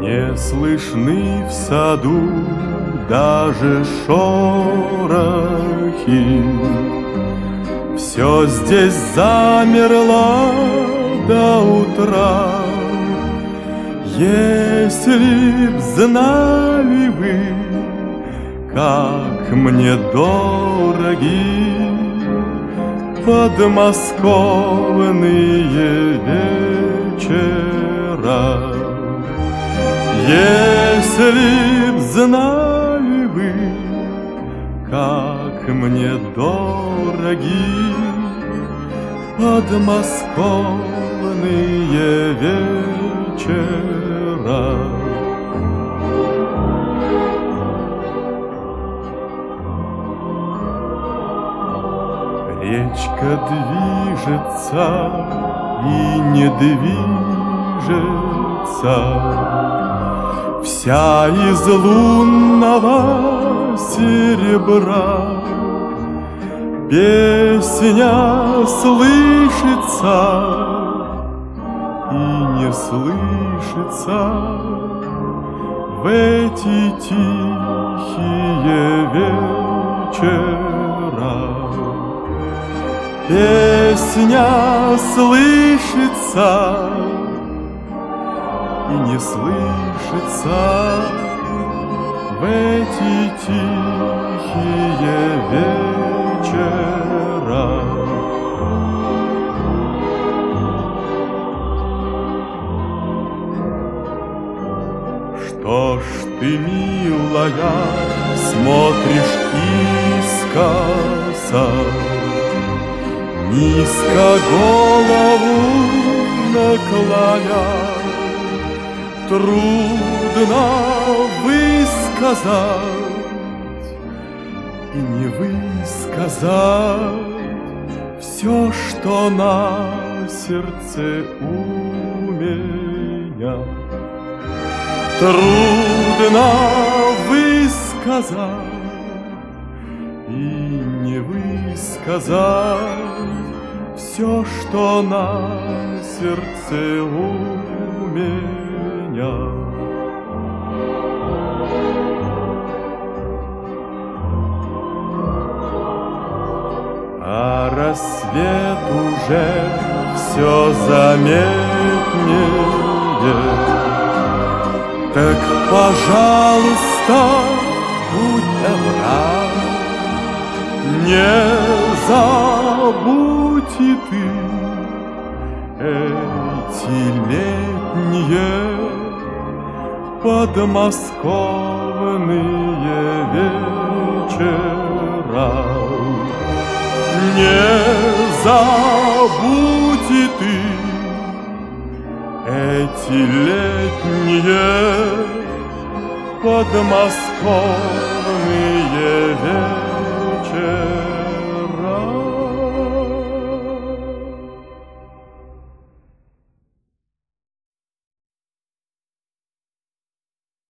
Не слышны в саду даже шорохи. Все здесь замерло до утра. Если б знали вы, как мне дороги подмосковные вечера. Если б знали вы, как мне дороги подмосковные вечера. Речка движется и не движется, вся из лунного серебра. Песня слышится и не слышится в эти тихие вечера. Песня слышится и не слышится в эти тихие вечера. Что ж ты, милая, смотришь искоса, низко голову наклоня? Трудно высказать и не высказать все, что на сердце у меня. Трудно высказать и не высказать все, что на сердце у меня. А рассвет уже все заметнее. Так, пожалуйста, будь добра, не забудь и ты эти летние подмосковные вечера. Не забудь и ты эти летние подмосковные вечера.